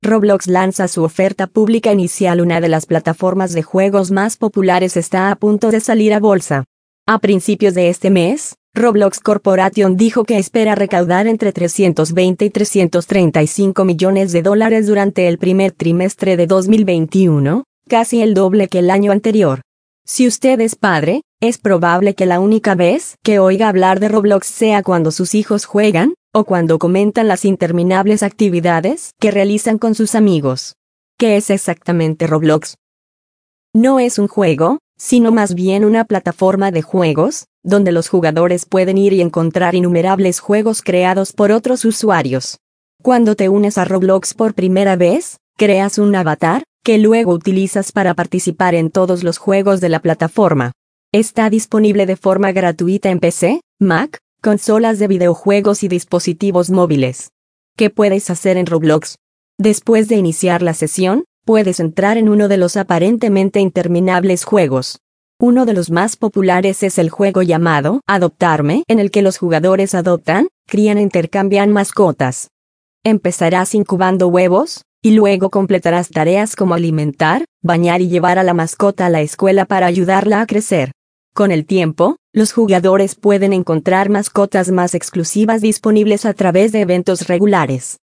Roblox lanza su oferta pública inicial. Una de las plataformas de juegos más populares está a punto de salir a bolsa. A principios de este mes, Roblox Corporation dijo que espera recaudar entre 320 y 335 millones de dólares durante el primer trimestre de 2021, casi el doble que el año anterior. Si usted es padre, es probable que la única vez que oiga hablar de Roblox sea cuando sus hijos juegan, o cuando comentan las interminables actividades que realizan con sus amigos. ¿Qué es exactamente Roblox? No es un juego, sino más bien una plataforma de juegos, donde los jugadores pueden ir y encontrar innumerables juegos creados por otros usuarios. Cuando te unes a Roblox por primera vez, creas un avatar, que luego utilizas para participar en todos los juegos de la plataforma. Está disponible de forma gratuita en PC, Mac, consolas de videojuegos y dispositivos móviles. ¿Qué puedes hacer en Roblox? Después de iniciar la sesión, puedes entrar en uno de los aparentemente interminables juegos. Uno de los más populares es el juego llamado Adoptarme, en el que los jugadores adoptan, crían e intercambian mascotas. Empezarás incubando huevos, y luego completarás tareas como alimentar, bañar y llevar a la mascota a la escuela para ayudarla a crecer. Con el tiempo, los jugadores pueden encontrar mascotas más exclusivas disponibles a través de eventos regulares.